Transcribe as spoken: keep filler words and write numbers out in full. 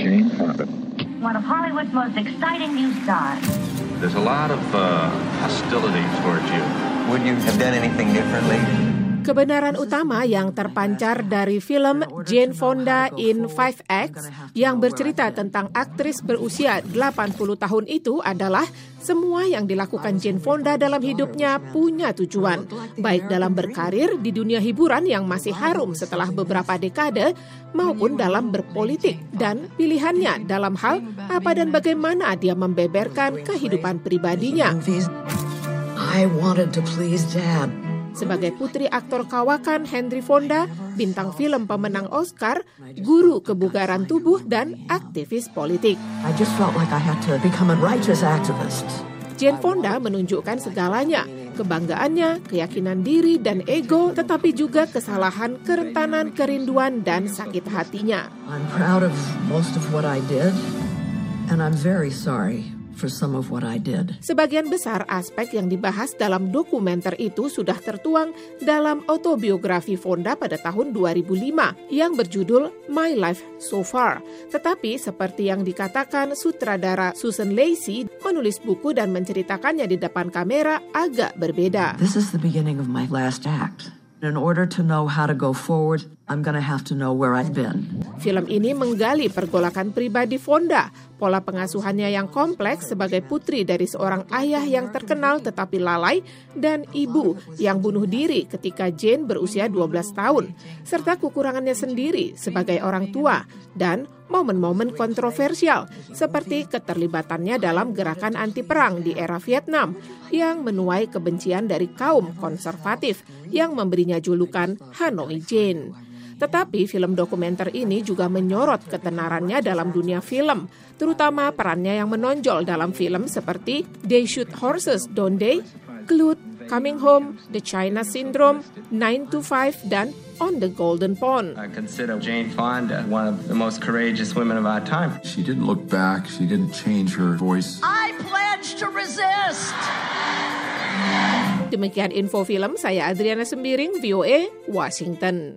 Jane Fonda. One of Hollywood's most exciting new stars. There's a lot of uh, hostility towards you. Would you have done anything differently? Kebenaran utama yang terpancar dari film Jane Fonda in Five Acts yang bercerita tentang aktris berusia delapan puluh tahun itu adalah semua yang dilakukan Jane Fonda dalam hidupnya punya tujuan, baik dalam berkarir di dunia hiburan yang masih harum setelah beberapa dekade maupun dalam berpolitik dan pilihannya dalam hal apa dan bagaimana dia membeberkan kehidupan pribadinya. I wanted to please Dad. Sebagai putri aktor kawakan Henry Fonda, bintang film pemenang Oscar, guru kebugaran tubuh, dan aktivis politik. I just felt like I had to become a righteous activist. Jane Fonda menunjukkan segalanya, kebanggaannya, keyakinan diri dan ego, tetapi juga kesalahan, kerentanan, kerinduan, dan sakit hatinya. I'm proud of most of what I did, and I'm very sorry for some of what I did. Sebagian besar aspek yang dibahas dalam dokumenter itu sudah tertuang dalam autobiografi Fonda pada tahun dua ribu lima yang berjudul My Life So Far. Tetapi seperti yang dikatakan sutradara Susan Lacy, menulis buku dan menceritakannya di depan kamera agak berbeda. This is the beginning of my last act. In order to know how to go forward, I'm gonna have to know where I've been. Film ini menggali pergolakan pribadi Fonda, pola pengasuhannya yang kompleks sebagai putri dari seorang ayah yang terkenal tetapi lalai, dan ibu yang bunuh diri ketika Jane berusia dua belas tahun, serta kekurangannya sendiri sebagai orang tua, dan momen-momen kontroversial seperti keterlibatannya dalam gerakan anti perang di era Vietnam yang menuai kebencian dari kaum konservatif yang memberinya julukan Hanoi Jane. Tetapi film dokumenter ini juga menyorot ketenarannya dalam dunia film, terutama perannya yang menonjol dalam film seperti They Shoot Horses, Don't They?, Clute, Coming Home, The China Syndrome, nine to five, dan On the Golden Pond. I consider Jane Fonda one of the most courageous women of our time. She didn't look back. She didn't change her voice. I pledge to resist! Demikian info film, saya Adriana Sembiring, V O A, Washington.